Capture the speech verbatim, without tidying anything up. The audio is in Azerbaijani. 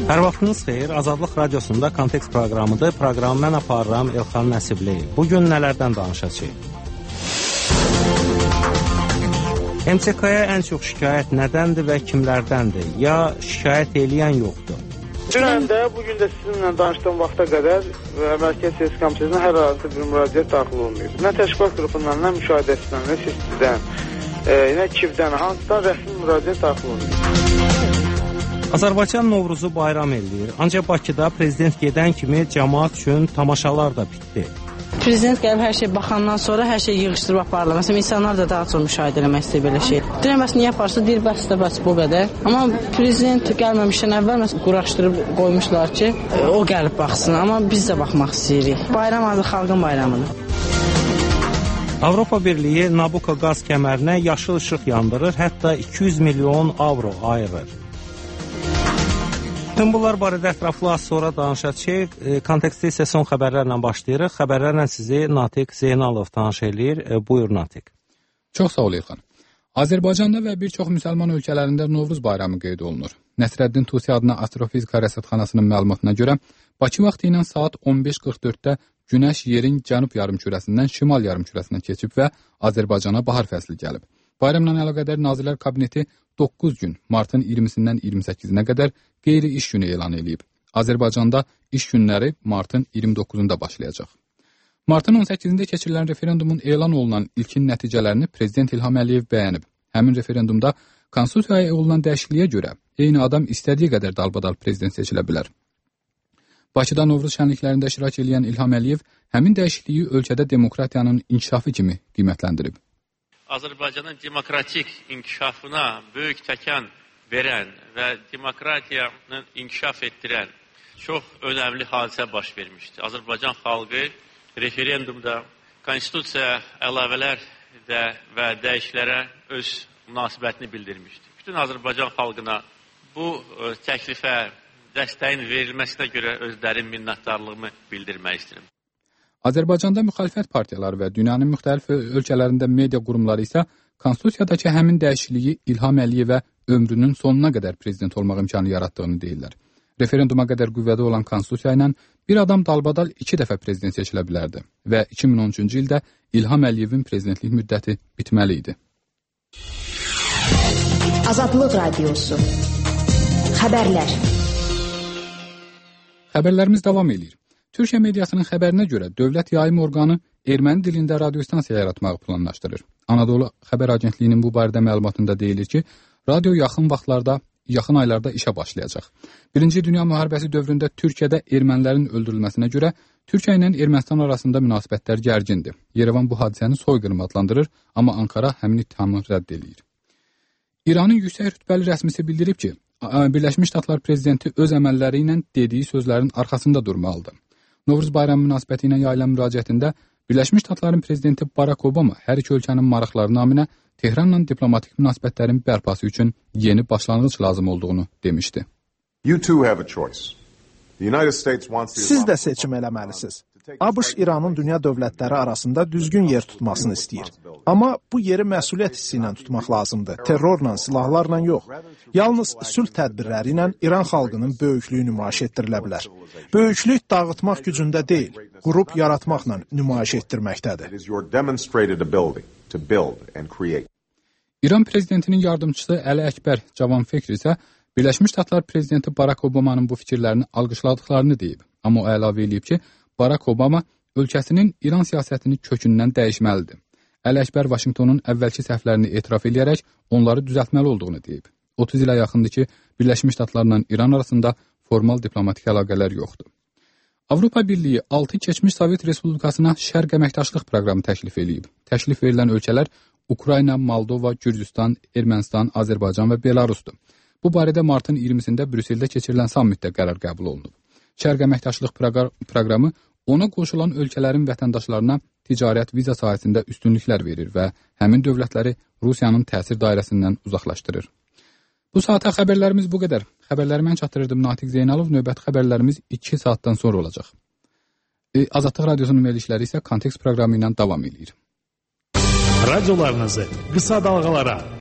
Hər vaxtınız xeyir, Azadlıq Radiosunda Kontekst proqramıdır. Proqramı mən aparıram Elxan Nəsibli. Bugün nələrdən danışacağıq? M T K-ya ən çox şikayət nədəndir və kimlərdəndir? Ya şikayət eləyən yoxdur? Dünən də, bugün də sizinlə danışdığım vaxta qədər Mərkəzi Siyasi Komitəsinə hər arası bir müraciət daxil olmayıb. Nə təşkilat qrupundan, nə müşahidəçidən, nə sistdən, e, nə kivdən, hansıdan rəsmi müraciət daxil olmayıb. Azərbaycan Novruzu bayram eləyir. Ancaq Bakıda prezident gedən kimi cəmaət üçün tamaşalar da bitdi. Prezident gəlib hər şey baxandan sonra hər şey yığışdırıb aparırlar. Məsələn, insanlar da daha çox müşahidə eləmək istəyir belə şey. Deyirəm, bəs niyə aparsa? Deyir, bəs də bəs bu qədər. Amma prezident gəlməmişdən əvvəl məsələn quraşdırıb qoymuşlar ki, o gəlib baxsın. Amma biz də baxmaq istəyirik. Bayram adı xalqın bayramıdır. Avropa Birliyi Nabucco qaz kəmərinə yaşıl işıq yandırır, hətta iki yüz milyon avro ayırır. Bütün bunlar barədə ətraflı az sonra danışacağıq. Kontekstdə isə son xəbərlərlə başlayırıq. Xəbərlərlə sizi Natiq Zeynalov tanış eləyir. Buyur Natiq. Çox sağ ol İlxan. Azərbaycanda və bir çox müsəlman ölkələrində Novruz bayramı qeyd olunur. Nəsrəddin Tusi adına Astrofizika Rəsədxanasının məlumatına görə Bakı vaxtı ilə saat on beş qırx dörddə Günəş yerin cənub yarımkürəsindən şimal yarımkürəsinə keçib və Azərbaycana bahar fəsli gəlib. Bayramla əlaqədar Nazirlər Kabineti doqquz gün, martın iyirmisindən iyirmi səkkizinə qədər qeyri-iş günü elan edib. Azərbaycanda iş günləri martın iyirmi doqquzunda başlayacaq. Martın on səkkizində keçirilən referendumun elan olunan ilkin nəticələrini Prezident İlham Əliyev bəyənib. Həmin referendumda Konstitusiyaya olunan dəyişikliyə görə eyni adam istədiyi qədər dalbadal prezident seçilə bilər. Bakıda Novruz şənliklərində iştirak edən İlham Əliyev həmin dəyişikliyi ölkədə demokratiyanın inkişafı kimi qiymətləndirib. Azərbaycanın demokratik inkişafına böyük təkan verən və demokratiyanı inkişaf etdirən çox önəmli hadisə baş vermişdir. Azərbaycan xalqı referendumda konstitusiyaya əlavələr də və dəyişiklərə öz münasibətini bildirmişdir. Bütün Azərbaycan xalqına bu təklifə dəstəyin verilməsinə görə öz dərin minnətdarlığımı bildirmək istəyirəm. Azərbaycanda müxalifət partiyaları və dünyanın müxtəlif ölkələrində media qurumları isə Konstitusiyadakı həmin dəyişikliyi İlham Əliyevə ömrünün sonuna qədər prezident olmaq imkanı yaratdığını deyirlər. Referenduma qədər qüvvədə olan Konstitusiya ilə bir adam dalbadal iki dəfə prezident seçilə bilərdi və iki min on üçüncü ildə İlham Əliyevin prezidentlik müddəti bitməli idi. Azadlıq Radiosu. Xəbərlər. Xəbərlərimiz davam edir. Türkiyə mediasının xəbərinə görə dövlət yayım orqanı erməni dilində radiostansiya yaratmağı planlaşdırır. Anadolu Xəbər Agentliyinin bu barədə məlumatında deyilir ki, radio yaxın vaxtlarda, yaxın aylarda işə başlayacaq. Birinci Dünya müharibəsi dövründə Türkiyədə ermənilərin öldürülməsinə görə Türkiyə ilə Ermənistan arasında münasibətlər gərgindir. Yerevan bu hadisəni soyqırım adlandırır, amma Ankara həmin ittihamı rədd edir. İranın yüksək rütbəli rəsmisi bildirib ki, Birləşmiş Ştatlar prezidenti öz əməlləri ilə dediyi sözlərin arxasında durmalıdır. Novruz bayramı münasibəti ilə yayılan müraciətində Birləşmiş Ştatların prezidenti Barack Obama hər iki ölkənin maraqları naminə Tehranla diplomatik münasibətlərin bərpası üçün yeni başlanğıc lazım olduğunu demişdi. Siz də seçim eləməlisiniz. ABŞ İranın dünya dövlətləri arasında düzgün yer tutmasını istəyir. Amma bu yeri məsuliyyət hissi ilə tutmaq lazımdır. Terrorla, silahlarla yox. Yalnız sülh tədbirləri ilə İran xalqının böyüklüyü nümayiş etdirilə bilər. Böyüklük dağıtmaq gücündə deyil, qrup yaratmaqla nümayiş etdirməkdədir. İran prezidentinin yardımçısı Əli Əkbər Cavanfekr isə Birləşmiş Ştatlar prezidenti Barack Obama'nın bu fikirlərini alqışladıqlarını deyib. Amma o əlavə edib ki, Barack Obama ölkəsinin İran siyasətini kökündən dəyişməlidir. Əli Əkbər Vaşinqtonun əvvəlki səhvlərini etiraf edərək onları düzəltməli olduğunu deyib. otuz ilə yaxındır ki, Birləşmiş Ştatlarla İran arasında formal diplomatik əlaqələr yoxdur. Avropa Birliyi altı keçmiş Sovet Respublikasına Şərq əməkdaşlıq proqramı təklif edib. Təklif verilən ölkələr Ukrayna, Moldova, Gürcüstan, Ermənistan, Azərbaycan və Belarusdur. Bu barədə martın iyirmisində Brüsseldə keçirilən sammitdə qərar qəbul olunub. Şərq əməkdaşlıq proqramı ona qoşulan ölkələrin vətəndaşlarına ticarət viza sahəsində üstünlüklər verir və həmin dövlətləri Rusiyanın təsir dairəsindən uzaqlaşdırır. Bu saata xəbərlərimiz bu qədər. Xəbərləri mən çatdırırdım Natiq Zeynalov. Növbəti xəbərlərimiz iki saatdan sonra olacaq. E, Azadlıq Radiosunun verilişləri isə Kontekst proqramı ilə davam edir. Radiolarınızı qısa dalğalara